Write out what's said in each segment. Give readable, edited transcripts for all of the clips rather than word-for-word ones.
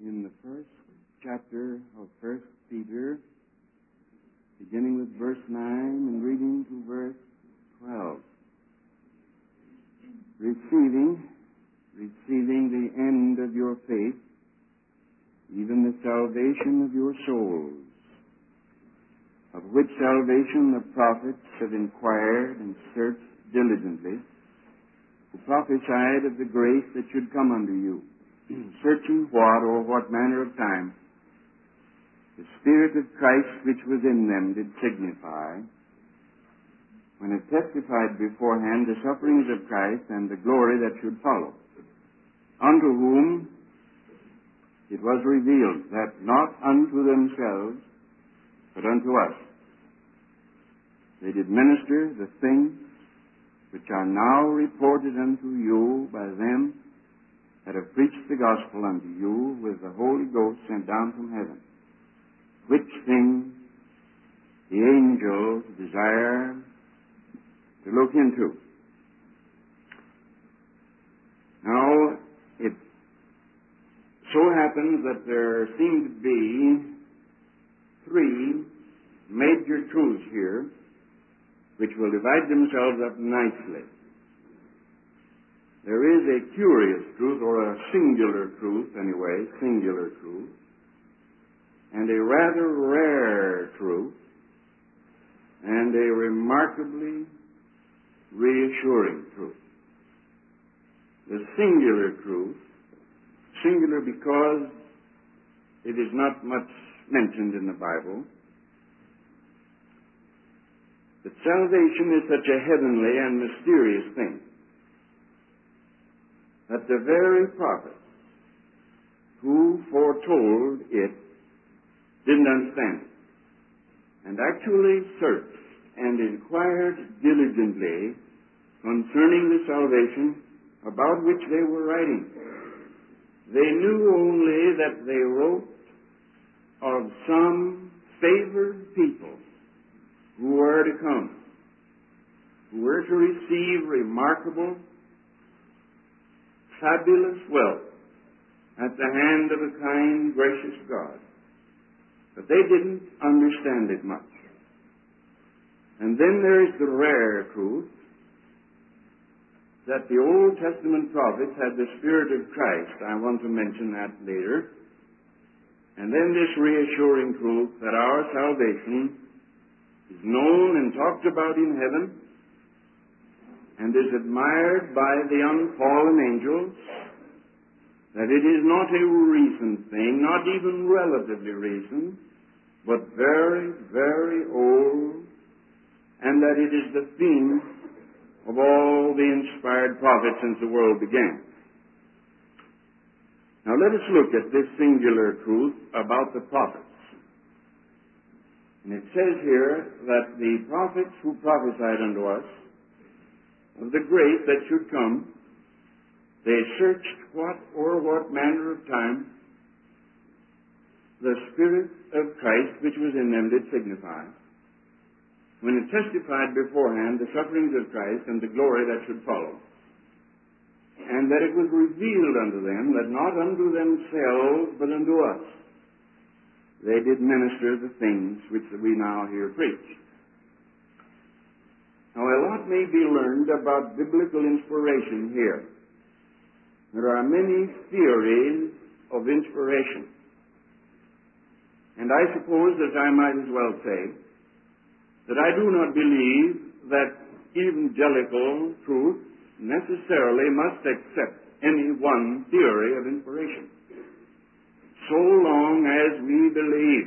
in the first chapter of 1 Peter, beginning with verse 9 and reading to verse 12. Receiving the end of your faith, even the salvation of your souls, of which salvation the prophets have inquired and searched diligently, who prophesied of the grace that should come unto you, searching what or what manner of time the Spirit of Christ which was in them did signify, when it testified beforehand the sufferings of Christ and the glory that should follow, unto whom it was revealed that not unto themselves, but unto us they did minister the things which are now reported unto you by them that have preached the gospel unto you with the Holy Ghost sent down from heaven, which things the angels desire to look into. Now, it so happens that there seem to be three major truths here which will divide themselves up nicely. There is a curious truth, or a singular truth anyway, singular truth, and a rather rare truth, and a remarkably reassuring truth. The singular truth, singular because it is not much mentioned in the Bible, that salvation is such a heavenly and mysterious thing that the very prophets who foretold it didn't understand it, and actually searched and inquired diligently concerning the salvation about which they were writing. They knew only that they wrote of some favored people who were to come, who were to receive remarkable, fabulous wealth at the hand of a kind, gracious God. But they didn't understand it much. And then there is the rare truth that the Old Testament prophets had the Spirit of Christ. I want to mention that later. And then this reassuring truth that our salvation is known and talked about in heaven and is admired by the unfallen angels, that it is not a recent thing, not even relatively recent, but very, very old, and that it is the theme of all the inspired prophets since the world began. Now let us look at this singular truth about the prophets. And it says here that the prophets who prophesied unto us of the grace that should come, they searched what or what manner of time the Spirit of Christ which was in them did signify, when it testified beforehand the sufferings of Christ and the glory that should follow, and that it was revealed unto them that not unto themselves but unto us they did minister the things which we now hear preached. Now, a lot may be learned about biblical inspiration here. There are many theories of inspiration. And I suppose that I might as well say that I do not believe that evangelical truth necessarily must accept any one theory of inspiration, so long as we believe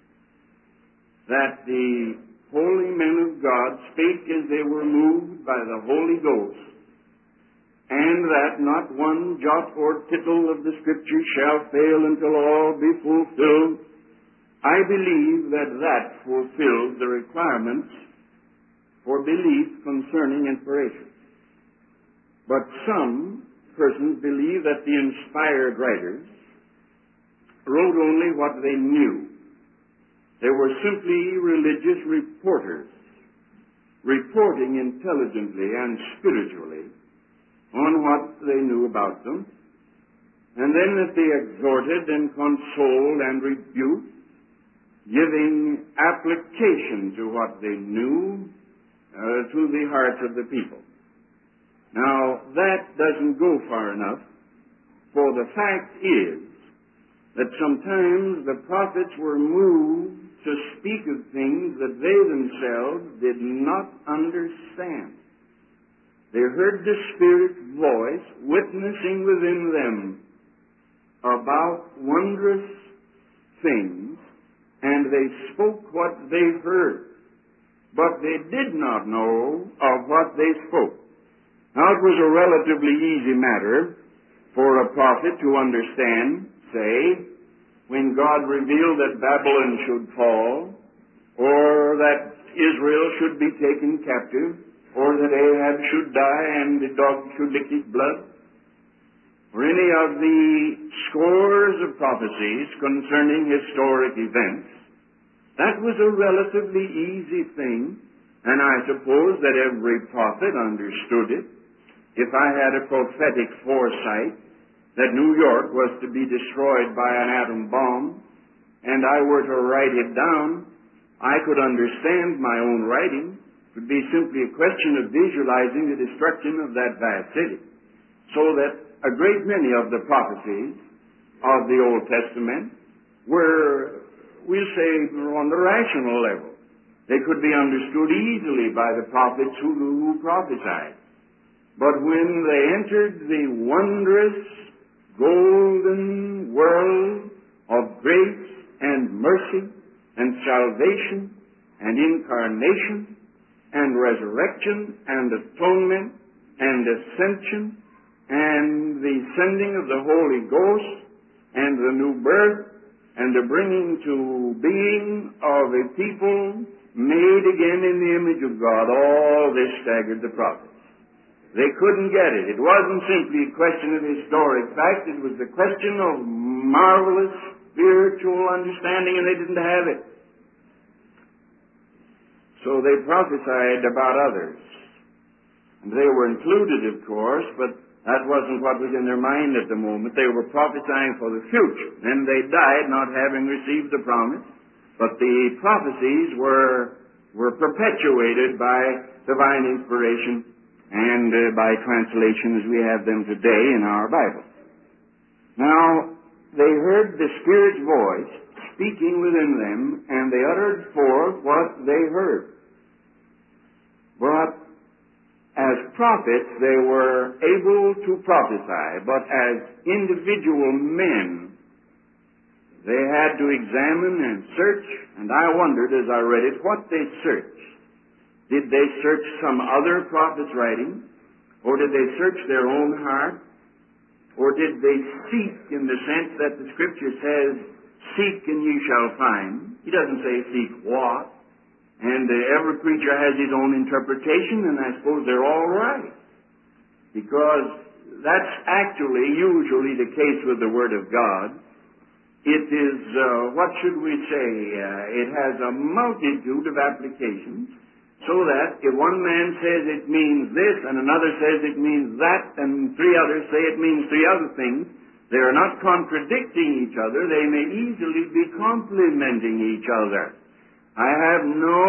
that the holy men of God spake as they were moved by the Holy Ghost, and that not one jot or tittle of the Scripture shall fail until all be fulfilled. I believe that that fulfills the requirements for belief concerning inspiration. But some persons believe that the inspired writers wrote only what they knew. They were simply religious reporters, reporting intelligently and spiritually on what they knew about them, and then that they exhorted and consoled and rebuked, giving application to what they knew to the hearts of the people. Now, that doesn't go far enough, for the fact is that sometimes the prophets were moved to speak of things that they themselves did not understand. They heard the Spirit's voice witnessing within them about wondrous things, and they spoke what they heard, but they did not know of what they spoke. Now, it was a relatively easy matter for a prophet to understand, say, when God revealed that Babylon should fall, or that Israel should be taken captive, or that Ahab should die and the dog should lick his blood, or any of the scores of prophecies concerning historic events. That was a relatively easy thing, and I suppose that every prophet understood it. If I had a prophetic foresight that New York was to be destroyed by an atom bomb, and I were to write it down, I could understand my own writing. It would be simply a question of visualizing the destruction of that vast city. So that a great many of the prophecies of the Old Testament were, we'll say, on the rational level. They could be understood easily by the prophets who prophesied. But when they entered the wondrous, golden world of grace and mercy and salvation and incarnation and resurrection and atonement and ascension and the sending of the Holy Ghost and the new birth and the bringing to being of a people made again in the image of God, all this staggered the prophets. They couldn't get it. It wasn't simply a question of historic fact. It was a question of marvelous spiritual understanding, and they didn't have it. So they prophesied about others. And they were included, of course, but that wasn't what was in their mind at the moment. They were prophesying for the future. Then they died not having received the promise, but the prophecies were perpetuated by divine inspiration and by translation as we have them today in our Bible. Now, they heard the Spirit's voice speaking within them, and they uttered forth what they heard. But as prophets, they were able to prophesy, but as individual men, they had to examine and search, and I wondered as I read it what they searched. Did they search some other prophet's writing? Or did they search their own heart? Or did they seek in the sense that the Scripture says, seek and ye shall find? He doesn't say seek what. And every preacher has his own interpretation, and I suppose they're all right. Because that's actually usually the case with the Word of God. It is, what should we say, it has a multitude of applications. So that if one man says it means this, and another says it means that, and three others say it means three other things, they are not contradicting each other. They may easily be complementing each other. I have no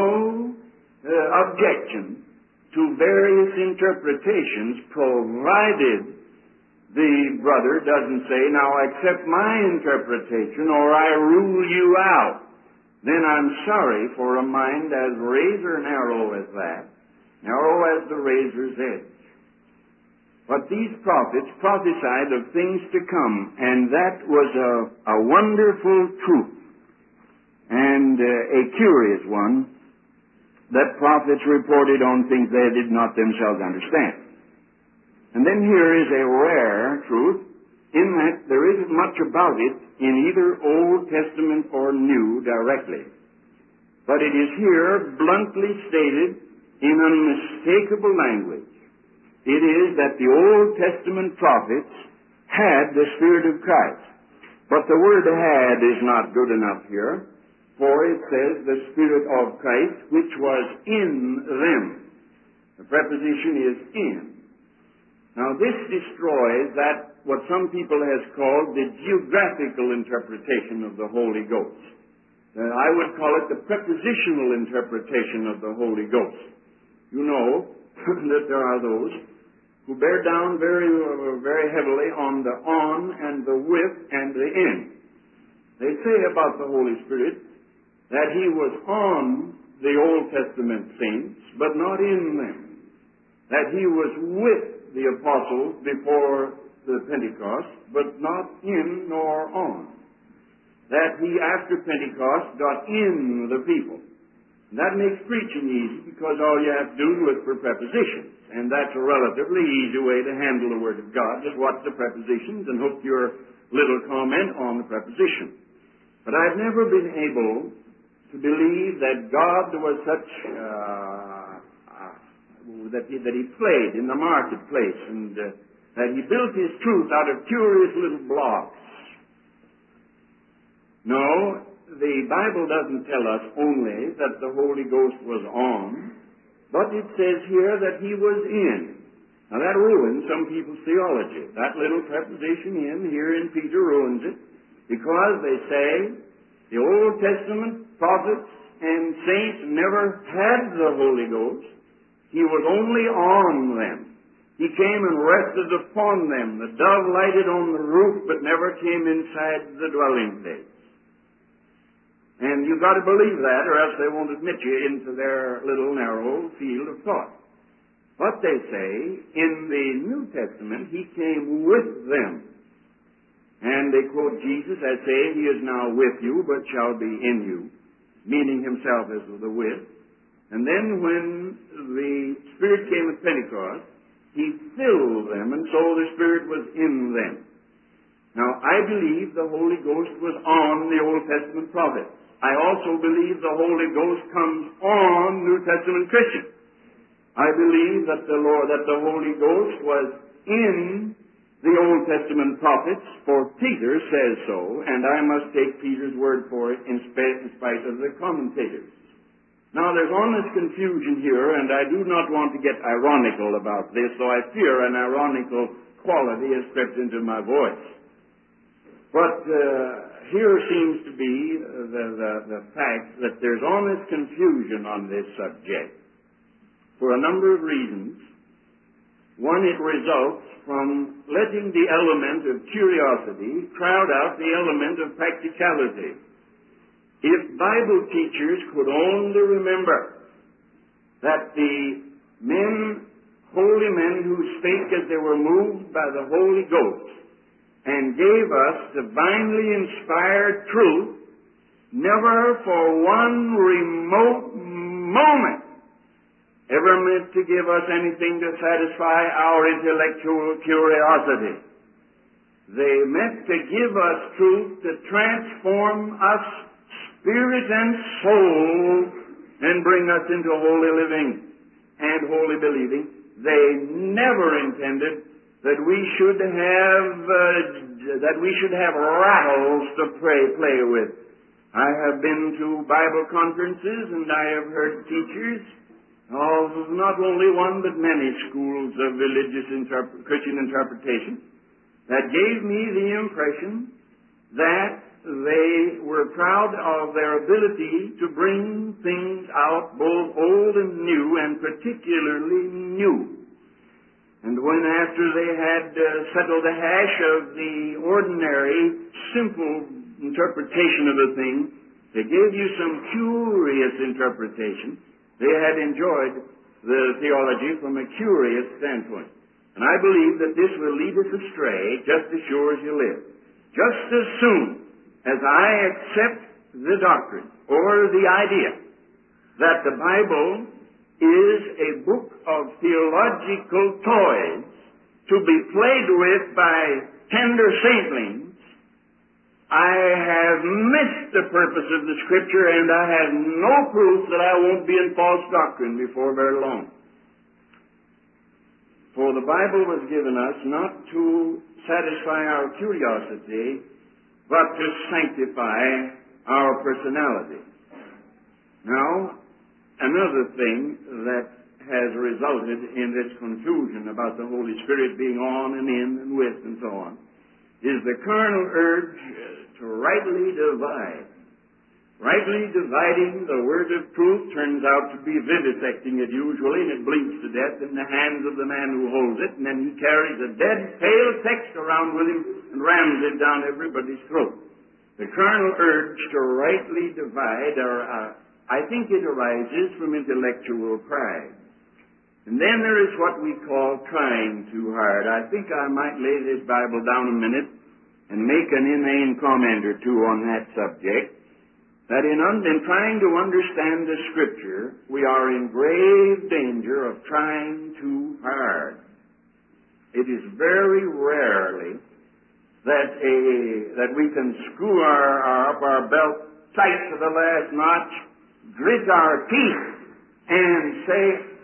objection to various interpretations, provided the brother doesn't say, now accept my interpretation or I rule you out. Then I'm sorry for a mind as razor narrow as that, narrow as the razor's edge. But these prophets prophesied of things to come, and that was a wonderful truth, and a curious one, that prophets reported on things they did not themselves understand. And then here is a rare truth, in that there isn't much about it in either Old Testament or New directly. But it is here bluntly stated in unmistakable language. It is that the Old Testament prophets had the Spirit of Christ. But the word had is not good enough here, for it says the Spirit of Christ, which was in them. The preposition is in. Now this destroys that what some people has called the geographical interpretation of the Holy Ghost. I would call it the prepositional interpretation of the Holy Ghost. You know that there are those who bear down very heavily on the on and the with and the in. They say about the Holy Spirit that He was on the Old Testament saints, but not in them. That He was with the apostles before the Pentecost, but not in nor on. That He, after Pentecost, got in the people. And that makes preaching easy, because all you have to do is look for prepositions. And that's a relatively easy way to handle the Word of God. Just watch the prepositions and hook your little comment on the preposition. But I've never been able to believe that God was such, that He played in the marketplace, and that He built His truth out of curious little blocks. No, the Bible doesn't tell us only that the Holy Ghost was on, but it says here that He was in. Now that ruins some people's theology. That little preposition in here in Peter ruins it, because they say the Old Testament prophets and saints never had the Holy Ghost. He was only on them. He came and rested upon them. The dove lighted on the roof, but never came inside the dwelling place. And you've got to believe that, or else they won't admit you into their little narrow field of thought. But they say, in the New Testament, He came with them. And they quote Jesus as saying, He is now with you, but shall be in you, meaning Himself as the with. And then when the Spirit came at Pentecost, He filled them, and so the Spirit was in them. Now, I believe the Holy Ghost was on the Old Testament prophets. I also believe the Holy Ghost comes on New Testament Christians. I believe that the Holy Ghost was in the Old Testament prophets, for Peter says so, and I must take Peter's word for it in spite of the commentators. Now, there's honest confusion here, and I do not want to get ironical about this, though I fear an ironical quality has crept into my voice. But here seems to be the fact that there's honest confusion on this subject for a number of reasons. One, it results from letting the element of curiosity crowd out the element of practicality. If Bible teachers could only remember that the holy men who spake as they were moved by the Holy Ghost and gave us divinely inspired truth, never for one remote moment ever meant to give us anything to satisfy our intellectual curiosity. They meant to give us truth to transform us spirit and soul and bring us into holy living and holy believing. They never intended that we should have rattles to play with. I have been to Bible conferences, and I have heard teachers of not only one but many schools of religious Christian interpretation that gave me the impression that they were proud of their ability to bring things out both old and new, and particularly new. And when after they had settled the hash of the ordinary, simple interpretation of a thing, they gave you some curious interpretation. They had enjoyed the theology from a curious standpoint. And I believe that this will lead us astray just as sure as you live. Just as soon as I accept the doctrine or the idea that the Bible is a book of theological toys to be played with by tender saintlings, I have missed the purpose of the Scripture, and I have no proof that I won't be in false doctrine before very long. For the Bible was given us not to satisfy our curiosity, but to sanctify our personality. Now, another thing that has resulted in this conclusion about the Holy Spirit being on and in and with and so on, is the carnal urge to rightly divide. Rightly dividing the word of truth turns out to be vivisecting it usually, and it bleeds to death in the hands of the man who holds it, and then he carries a dead, pale text around with him and rams it down everybody's throat. The carnal urge to rightly divide, I think it arises from intellectual pride. And then there is what we call trying too hard. I think I might lay this Bible down a minute and make an inane comment or two on that subject. That in trying to understand the Scripture, we are in grave danger of trying too hard. It is very rarely that we can screw up our belt tight to the last notch, grit our teeth, and say,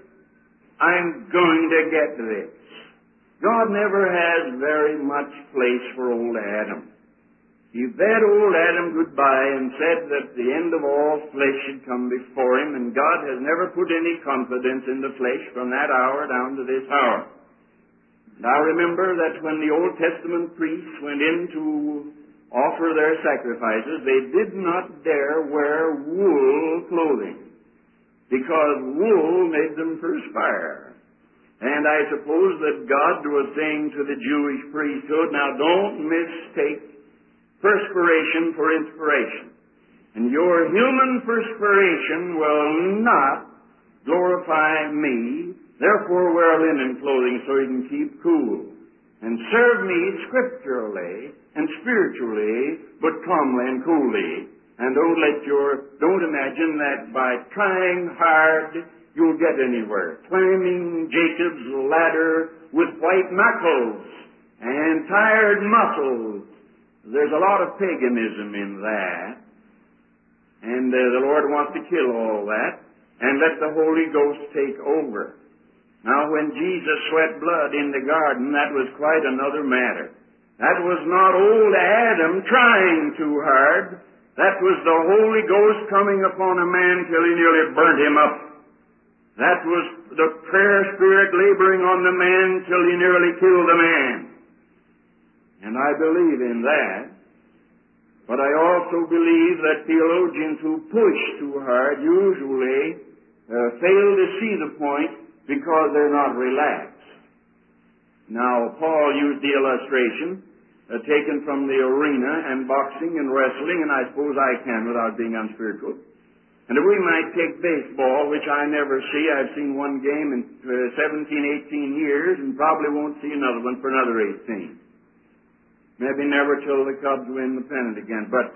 I'm going to get this. God never has very much place for old Adam. He bade old Adam goodbye and said that the end of all flesh should come before him, and God has never put any confidence in the flesh from that hour down to this hour. And I remember that when the Old Testament priests went in to offer their sacrifices, they did not dare wear wool clothing, because wool made them perspire. And I suppose that God was saying to the Jewish priesthood, now don't mistake perspiration for inspiration. And your human perspiration will not glorify me. Therefore wear linen clothing so you can keep cool. And serve me scripturally and spiritually, but calmly and coolly. And don't imagine that by trying hard you'll get anywhere. Climbing Jacob's ladder with white knuckles and tired muscles. There's a lot of paganism in that. And the Lord wants to kill all that and let the Holy Ghost take over. Now, when Jesus sweat blood in the garden, that was quite another matter. That was not old Adam trying too hard. That was the Holy Ghost coming upon a man till he nearly burnt him up. That was the prayer spirit laboring on the man till he nearly killed the man. And I believe in that. But I also believe that theologians who push too hard usually fail to see the point because they're not relaxed. Now, Paul used the illustration taken from the arena and boxing and wrestling, and I suppose I can without being unspiritual. And if we might take baseball, which I never see, I've seen one game in 17, 18 years, and probably won't see another one for another 18. Maybe never till the Cubs win the pennant again. But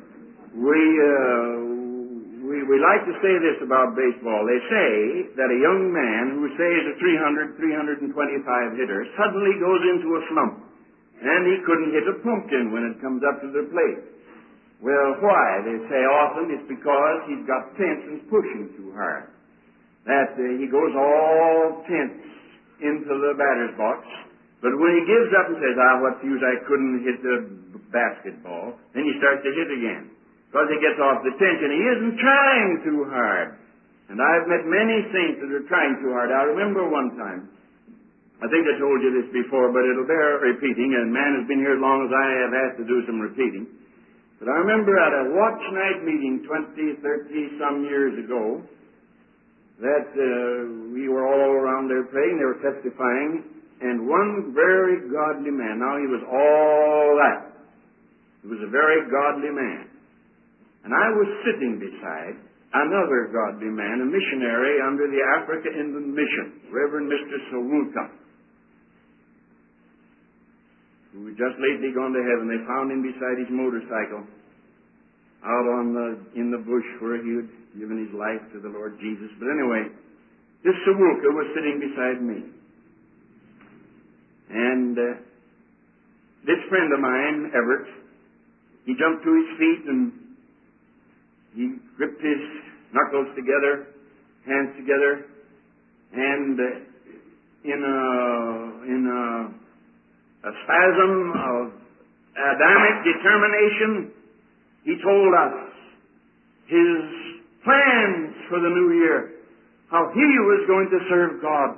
we like to say this about baseball. They say that a young man who, say, is a 325 hitter suddenly goes into a slump, and he couldn't hit a pumpkin when it comes up to the plate. Well, why? They say often it's because he's got tense and pushing too hard. That he goes all tense into the batter's box. But when he gives up and says, what's the use, I couldn't hit the basketball, then he starts to hit again. Because he gets off the tension. He isn't trying too hard. And I've met many saints that are trying too hard. I remember one time, I think I told you this before, but it'll bear repeating, and man has been here as long as I have had to do some repeating. But I remember at a watch night meeting 20, 30 some years ago, that we were all around there praying, they were testifying, and one very godly man, now he was all that. He was a very godly man. And I was sitting beside another godly man, a missionary under the Africa Inland Mission, Reverend Mr. Sawulka, who had just lately gone to heaven. They found him beside his motorcycle out in the bush where he had given his life to the Lord Jesus. But anyway, this Sawulka was sitting beside me. And this friend of mine, Everett, he jumped to his feet and he gripped his knuckles together, hands together, and in a spasm of Adamic determination, he told us his plans for the new year. how he was going to serve God.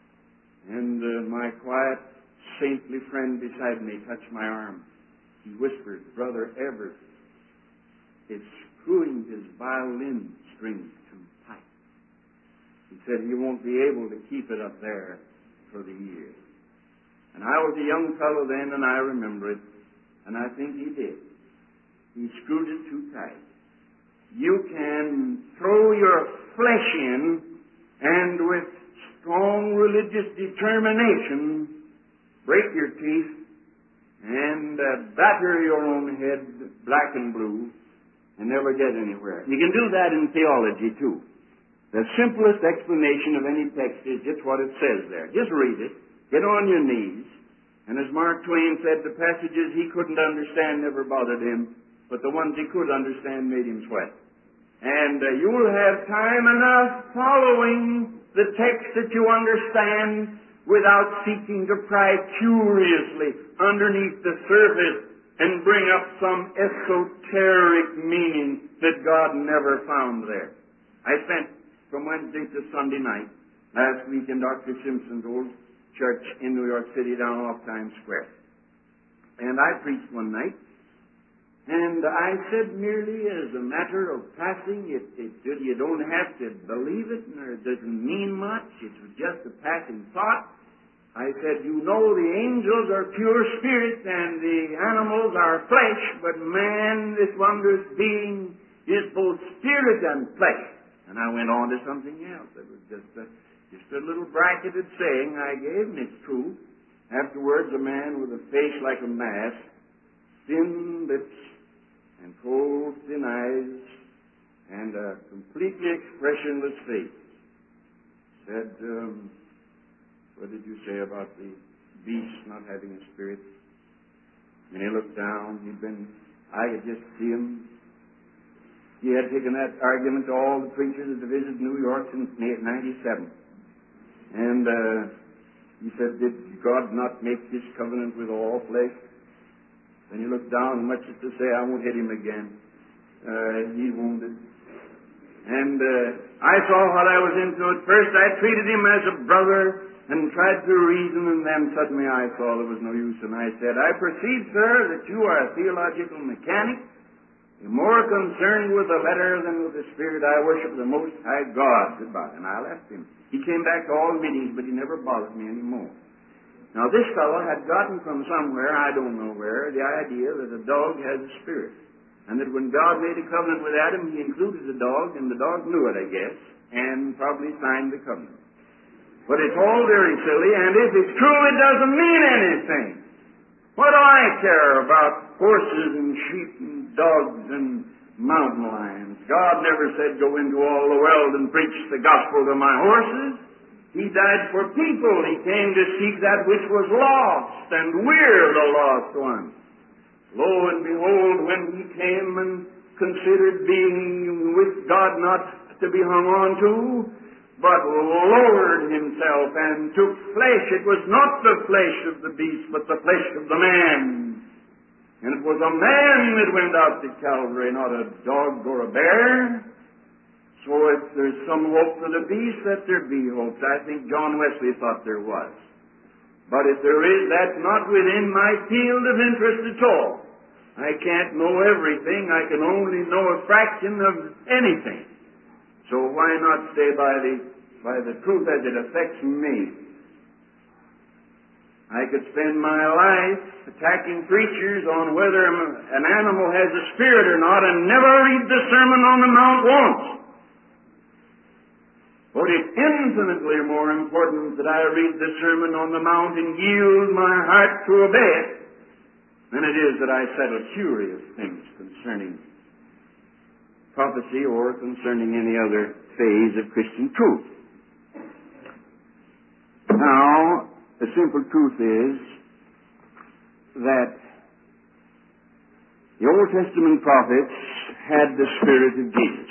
And my quiet, saintly friend beside me touched my arm. He whispered, "Brother Everett is screwing his violin strings too tight." He said he won't be able to keep it up there for the year. And I was a young fellow then, and I remember it, and I think he did. He screwed it too tight. You can throw your flesh in, and with strong religious determination, break your teeth, and batter your own head black and blue, and never get anywhere. You can do that in theology, too. The simplest explanation of any text is just what it says there. Just read it. Get on your knees. And as Mark Twain said, the passages he couldn't understand never bothered him, but the ones he could understand made him sweat. And you will have time enough following the text that you understand without seeking to pry curiously underneath the surface and bring up some esoteric meaning that God never found there. I spent from Wednesday to Sunday night last week in Dr. Simpson's old church in New York City down off Times Square. And I preached one night, and I said merely as a matter of passing, you don't have to believe it, or it doesn't mean much, it's just a passing thought. I said, you know the angels are pure spirits and the animals are flesh, but man, this wondrous being, is both spirit and flesh. And I went on to something else. It was just a little bracketed saying I gave, and it's true. Afterwards, a man with a face like a mask, thin lips, and cold, thin eyes, and a completely expressionless face said, what did you say about the beast not having a spirit? And he looked down. I could just see him. He had taken that argument to all the preachers that visited New York since 1997. And he said, did God not make this covenant with all flesh? Then he looked down, much as to say, I won't hit him again. He's wounded. And I saw what I was into. At first I treated him as a brother and tried to reason, and then suddenly I saw there was no use, and I said, I perceive, sir, that you are a theological mechanic. You're more concerned with the letter than with the spirit. I worship the Most High God. Goodbye. And I left him. He came back to all the meetings, but he never bothered me anymore. Now, this fellow had gotten from somewhere, I don't know where, the idea that a dog has a spirit. And that when God made a covenant with Adam, he included the dog, and the dog knew it, I guess, and probably signed the covenant. But it's all very silly, and if it's true, it doesn't mean anything. What do I care about horses and sheep and dogs and mountain lions? God never said, go into all the world and preach the gospel to my horses. He died for people. He came to seek that which was lost, and we're the lost ones. Lo and behold, when he came and considered being with God not to be hung on to, but lowered himself and took flesh. It was not the flesh of the beast, but the flesh of the man. And it was a man that went out to Calvary, not a dog or a bear. So if there's some hope for the beast, let there be hope. I think John Wesley thought there was. But if there is, that's not within my field of interest at all. I can't know everything. I can only know a fraction of anything. So why not stay by the truth as it affects me? I could spend my life attacking preachers on whether an animal has a spirit or not and never read the Sermon on the Mount once. But it's infinitely more important that I read the Sermon on the Mount and yield my heart to obey it than it is that I settle curious things concerning prophecy or concerning any other phase of Christian truth. Now, the simple truth is that the Old Testament prophets had the Spirit of Jesus.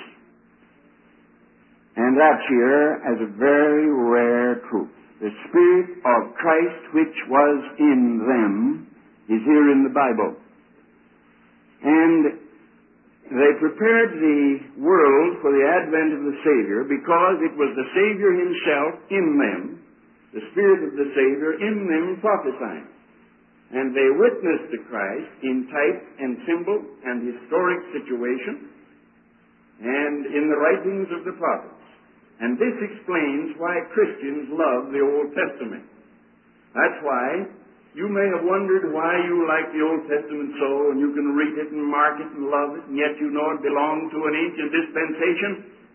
And that's here as a very rare truth. The Spirit of Christ which was in them is here in the Bible. And they prepared the world for the advent of the Savior because it was the Savior himself in them, the Spirit of the Savior in them prophesying. And they witnessed to Christ in type and symbol and historic situation and in the writings of the prophets. And this explains why Christians love the Old Testament. That's why you may have wondered why you like the Old Testament so, and you can read it and mark it and love it, and yet you know it belonged to an ancient dispensation.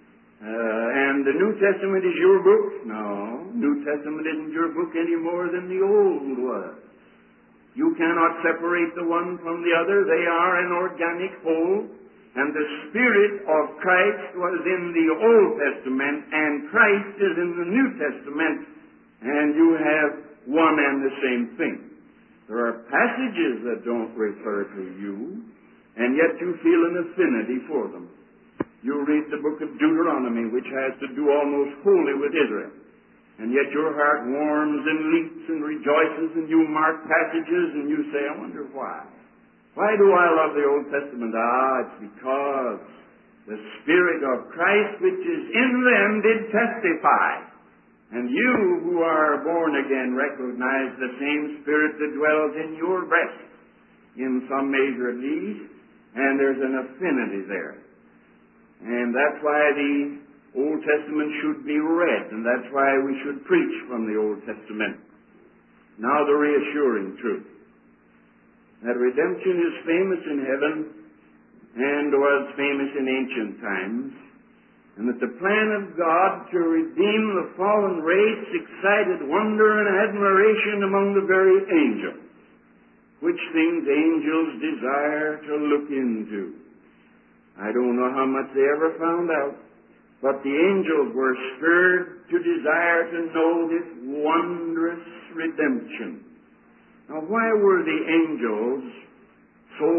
And the New Testament is your book? No, New Testament isn't your book any more than the Old was. You cannot separate the one from the other. They are an organic whole. And the Spirit of Christ was in the Old Testament, and Christ is in the New Testament, and you have one and the same thing. There are passages that don't refer to you, and yet you feel an affinity for them. You read the book of Deuteronomy, which has to do almost wholly with Israel, and yet your heart warms and leaps and rejoices, and you mark passages, and you say, I wonder why. Why do I love the Old Testament? It's because the Spirit of Christ which is in them did testify. And you who are born again recognize the same Spirit that dwells in your breast, in some measure at least, and there's an affinity there. And that's why the Old Testament should be read, and that's why we should preach from the Old Testament. Now the reassuring truth, that redemption is famous in heaven and was famous in ancient times, and that the plan of God to redeem the fallen race excited wonder and admiration among the very angels, which things angels desire to look into. I don't know how much they ever found out, but the angels were stirred to desire to know this wondrous redemption. Now, why were the angels so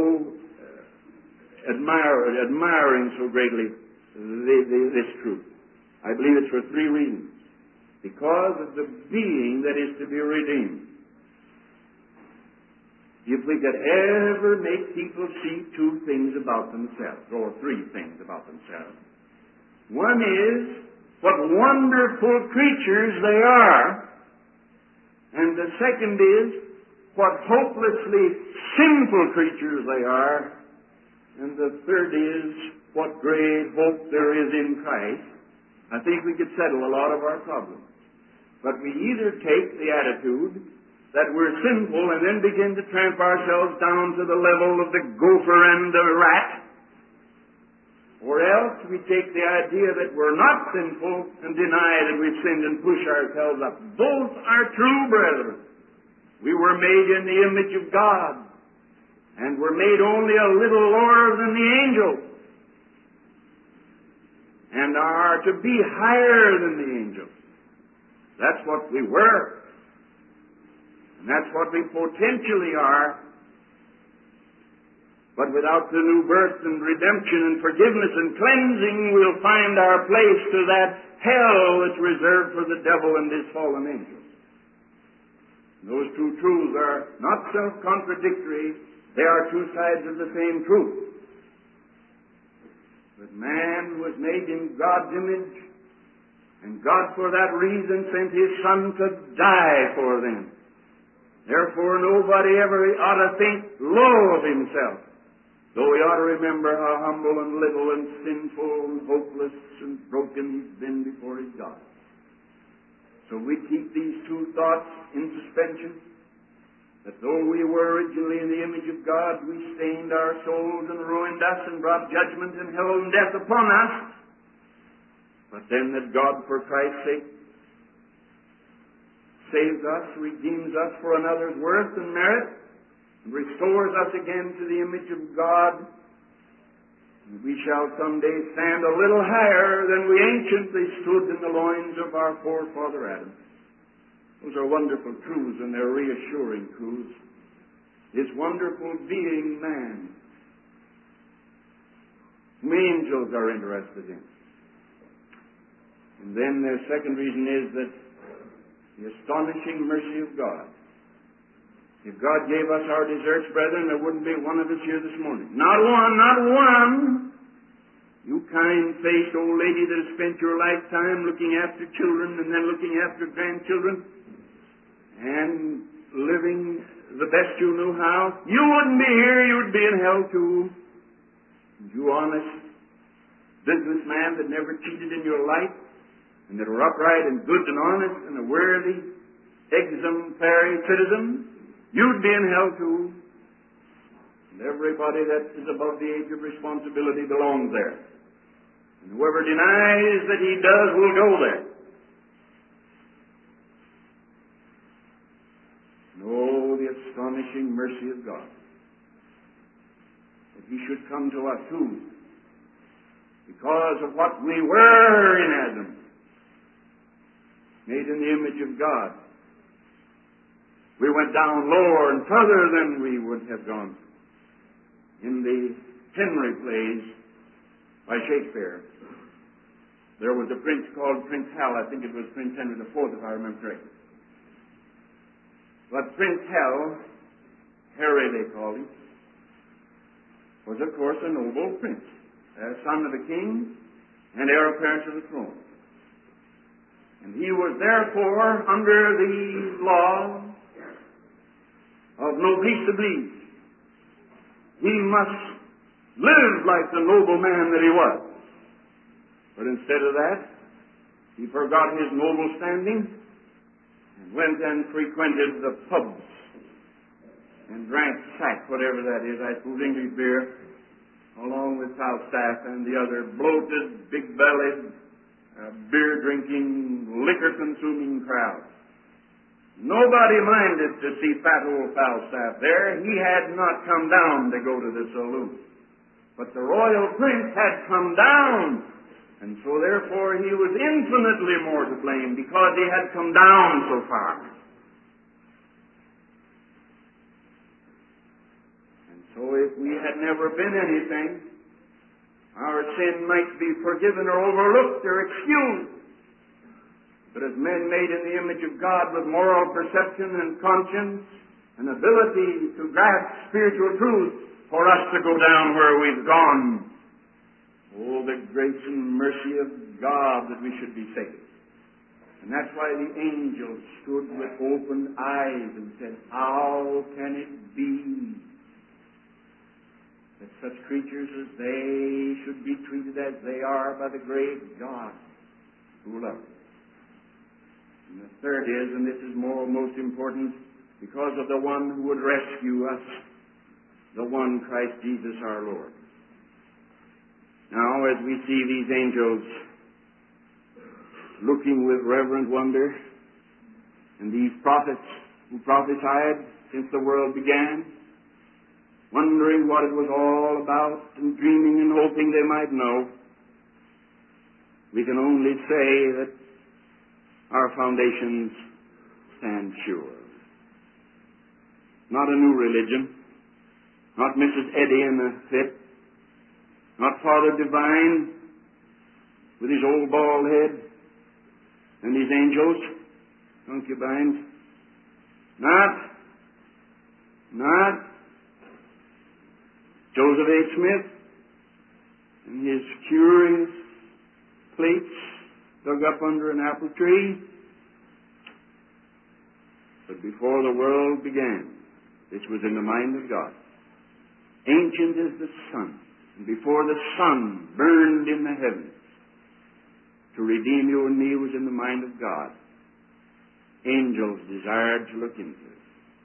admiring so greatly this truth? I believe it's for three reasons. Because of the being that is to be redeemed. If we could ever make people see two things about themselves, or three things about themselves. One is what wonderful creatures they are, and the second is what hopelessly sinful creatures they are, and the third is what great hope there is in Christ. I think we could settle a lot of our problems. But we either take the attitude that we're sinful and then begin to tramp ourselves down to the level of the gopher and the rat, or else we take the idea that we're not sinful and deny that we've sinned and push ourselves up. Both are true, brethren. We were made in the image of God, and we're made only a little lower than the angels, and are to be higher than the angels. That's what we were, and that's what we potentially are. But without the new birth and redemption and forgiveness and cleansing, we'll find our place to that hell that's reserved for the devil and his fallen angels. Those two truths are not self-contradictory. They are two sides of the same truth. But man was made in God's image, and God for that reason sent His Son to die for them. Therefore, nobody ever ought to think low of himself, though he ought to remember how humble and little and sinful and hopeless and broken he's been before his God. So we keep these two thoughts in suspension, that though we were originally in the image of God, we stained our souls and ruined us and brought judgment and hell and death upon us, but then that God, for Christ's sake, saves us, redeems us for another's worth and merit, and restores us again to the image of God, and we shall someday stand a little higher than we anciently stood in the loins of our forefather Adam. Those are wonderful truths, and they're reassuring truths. This wonderful being, man, whom angels are interested in. And then the second reason is that the astonishing mercy of God. If God gave us our deserts, brethren, there wouldn't be one of us here this morning. Not one, not one. You kind-faced old lady that has spent your lifetime looking after children and then looking after grandchildren and living the best you knew how, you wouldn't be here, you'd be in hell too. You honest businessman that never cheated in your life and that were upright and good and honest and a worthy, exemplary citizen, you'd be in hell too. And everybody that is above the age of responsibility belongs there. And whoever denies that he does will go there. Oh, the astonishing mercy of God, that he should come to us who, because of what we were in Adam, made in the image of God, we went down lower and further than we would have gone. In the Henry plays by Shakespeare, there was a prince called Prince Hal. I think it was Prince Henry IV, if I remember correctly. But Prince Hal, Harry they called him, was of course a noble prince, a son of a king and heir apparent to the throne. And he was therefore under the law of noblesse oblige. He must live like the noble man that he was. But instead of that, he forgot his noble standing and went and frequented the pubs and drank sack, whatever that is, I suppose English beer, along with Falstaff and the other bloated, big-bellied, beer-drinking, liquor-consuming crowd. Nobody minded to see fat old Falstaff there. He had not come down to go to the saloon. But the royal prince had come down, and so therefore he was infinitely more to blame because he had come down so far. And so if we had never been anything, our sin might be forgiven or overlooked or excused. But as men made in the image of God with moral perception and conscience and ability to grasp spiritual truth, for us to go down where we've gone, oh, the grace and mercy of God that we should be saved. And that's why the angels stood with open eyes and said, how can it be that such creatures as they should be treated as they are by the great God who loves them? And the third is, and this is most important, because of the one who would rescue us, the one Christ Jesus our Lord. Now, as we see these angels looking with reverent wonder, and these prophets who prophesied since the world began, wondering what it was all about and dreaming and hoping they might know, we can only say that our foundations stand sure. Not a new religion, not Mrs. Eddy in a fit, not Father Divine with his old bald head and his angels, concubines, not Joseph A. Smith and his curious plates dug up under an apple tree. But before the world began, this was in the mind of God. Ancient as the sun, and before the sun burned in the heavens, to redeem you and me was in the mind of God. Angels desired to look into it.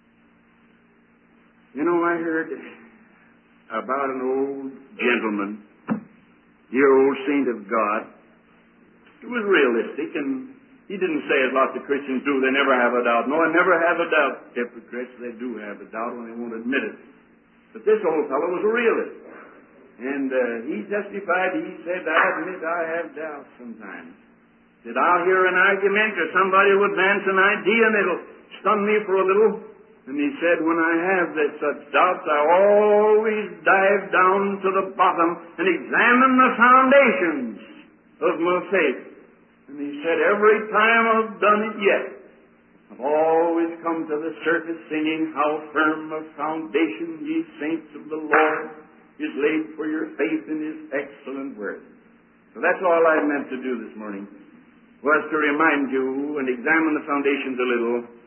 You know, I heard about an old gentleman, dear old saint of God. He was realistic, and he didn't say as lots of Christians do, they never have a doubt. No, I never have a doubt. Hypocrites, they do have a doubt when they won't admit it. But this old fellow was a realist. And he testified, he said, I admit I have doubts sometimes. Said, I'll hear an argument or somebody will advance an idea and it'll stun me for a little. And he said, when I have such doubts, I always dive down to the bottom and examine the foundations of my faith. And he said, every time I've done it yet, I've always come to the surface singing, how firm a foundation, ye saints of the Lord, is laid for your faith in his excellent word. So that's all I meant to do this morning, was to remind you and examine the foundations a little